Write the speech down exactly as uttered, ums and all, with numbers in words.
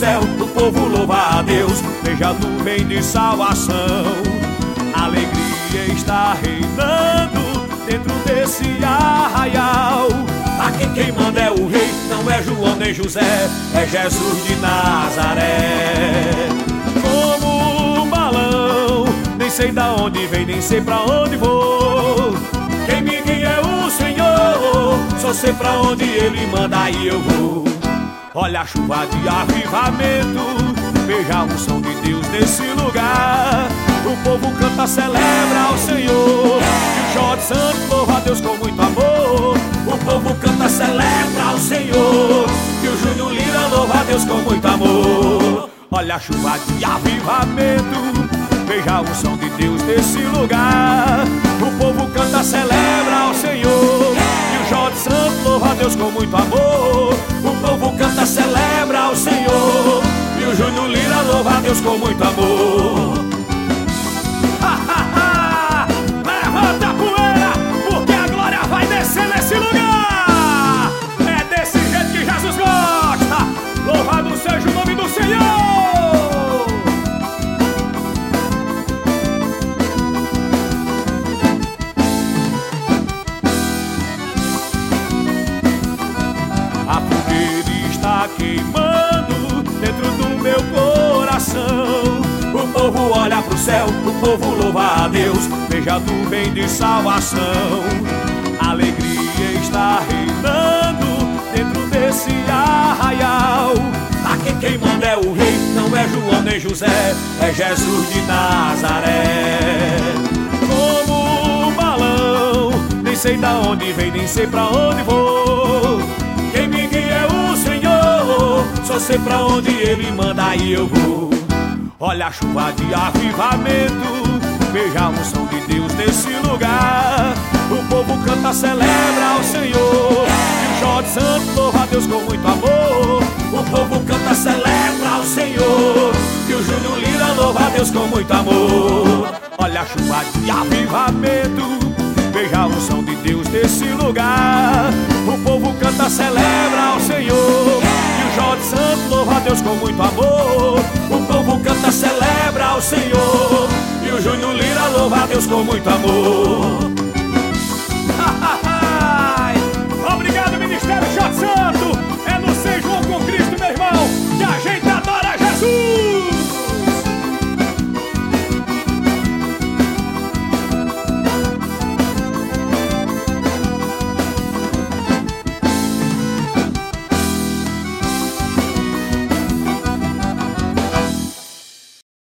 céu, o povo louva a Deus. Veja a nuvem de salvação. A alegria está reinando dentro desse arraial. Aqui quem manda é o rei, não é João nem José, é Jesus de Nazaré. Como um balão, nem sei da onde vem, nem sei pra onde vou. Quem me guia é o Senhor, só sei pra onde Ele manda e eu vou. Olha a chuva de avivamento, veja a unção de Deus nesse lugar. O povo canta, celebra ao Senhor, e o Jó de Santo louva a Deus com muito amor. O povo canta, celebra ao Senhor, e o Júnior Lira louva a Deus com muito amor. Olha a chuva de avivamento, veja a unção de Deus nesse lugar. O povo canta, celebra ao Senhor, e o Jó de Santo louva a Deus com muito amor. O povo canta, celebra ao Senhor, e o Júnior Lira louva a Deus com muito amor. Levanta a poeira, porque a glória vai descer nesse lugar. É desse jeito que Jesus gosta. Louvado seja o nome do Senhor. A fogueira está queimando dentro do meu coração. O povo olha pro céu, o povo louva a Deus. Veja a nuvem de salvação. A alegria está reinando dentro desse arraial. Aqui quem manda é o rei, não é João nem José, é Jesus de Nazaré. Como um balão, nem sei da onde vem, nem sei pra onde vou. Quem me guia é o Senhor, só sei pra onde Ele manda e eu vou. Olha a chuva de avivamento, veja a unção de Deus nesse lugar. O povo canta, celebra ao Senhor, e o Jó de Santo louva a Deus com muito amor. O povo canta, celebra ao Senhor, e o Júnior Lira louva a Deus com muito amor. Olha a chuva de avivamento, veja a unção de Deus nesse lugar. O povo canta, celebra ao Senhor, e o Jó de Santo louva a Deus com muito amor. O povo canta, celebra ao Senhor, e o Júnior Lira louva a Deus com muito amor.